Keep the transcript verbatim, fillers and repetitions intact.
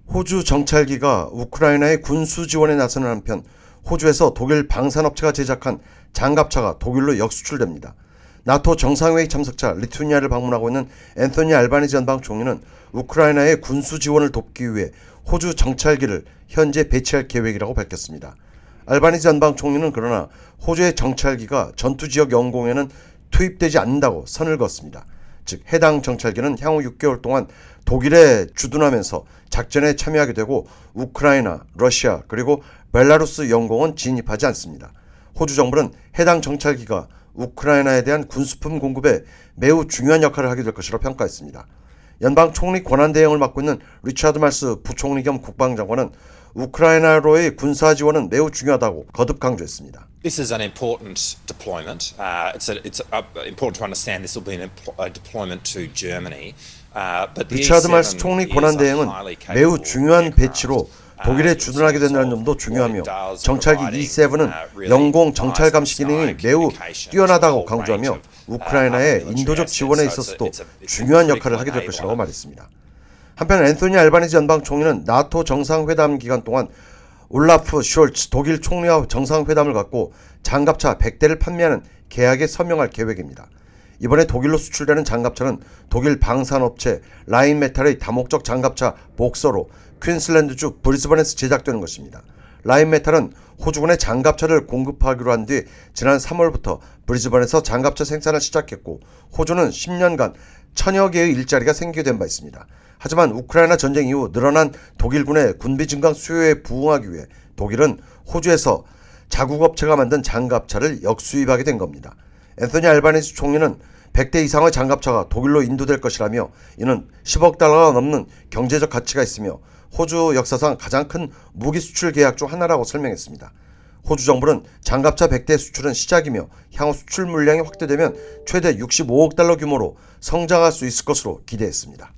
호주 정찰기가 우크라이나의 군수 지원에 나서는 한편 호주에서 독일 방산업체가 제작한 장갑차가 독일로 역수출됩니다. 나토 정상회의 참석차 리투아니아를 방문하고 있는 앤소니 알바니지 연방 총리는 우크라이나의 군수 지원을 돕기 위해 호주 정찰기를 현재 배치할 계획이라고 밝혔습니다. 알바니지 연방 총리는 그러나 호주의 정찰기가 전투지역 영공에는 투입되지 않는다고 선을 그었습니다. 즉 해당 정찰기는 향후 육 개월 동안 독일에 주둔하면서 작전에 참여하게 되고 우크라이나, 러시아 그리고 벨라루스 영공은 진입하지 않습니다. 호주 정부는 해당 정찰기가 우크라이나에 대한 군수품 공급에 매우 중요한 역할을 하게 될 것이라고 평가했습니다. 연방 총리 권한 대행을 맡고 있는 리차드 말스 부총리 겸 국방장관은 우크라이나로의 군사 지원은 매우 중요하다고 거듭 강조했습니다. This is an important deployment. Uh, it's a, it's a, important to understand this will be an, a deployment to Germany. Uh, but the 리차드 말스 총리 권한 대행은 매우 중요한 배치로 독일에 주둔하게 된다는 점도 중요하며 정찰기 이 세븐은 영공 정찰 감시 기능이 매우 뛰어나다고 강조하며 우크라이나의 인도적 지원에 있어서도 중요한 역할을 하게 될 것이라고 말했습니다. 한편 앤소니 알바니지 연방 총리는 나토 정상회담 기간 동안 올라프 숄츠 독일 총리와 정상회담을 갖고 장갑차 백 대를 판매하는 계약에 서명할 계획입니다. 이번에 독일로 수출되는 장갑차는 독일 방산업체 라인메탈의 다목적 장갑차 복서로 퀸슬랜드주 브리즈번에서 제작되는 것입니다. 라인메탈은 호주군의 장갑차를 공급하기로 한 뒤 지난 삼월부터 브리즈번에서 장갑차 생산을 시작했고 호주는 십 년간 천여 개의 일자리가 생기게 된 바 있습니다. 하지만 우크라이나 전쟁 이후 늘어난 독일군의 군비 증강 수요에 부응하기 위해 독일은 호주에서 자국업체가 만든 장갑차를 역수입하게 된 겁니다. 앤소니 알바니지 총리는 백 대 이상의 장갑차가 독일로 인도될 것이라며 이는 십억 달러가 넘는 경제적 가치가 있으며 호주 역사상 가장 큰 무기 수출 계약 중 하나라고 설명했습니다. 호주 정부는 장갑차 백 대 수출은 시작이며 향후 수출 물량이 확대되면 최대 육십오억 달러 규모로 성장할 수 있을 것으로 기대했습니다.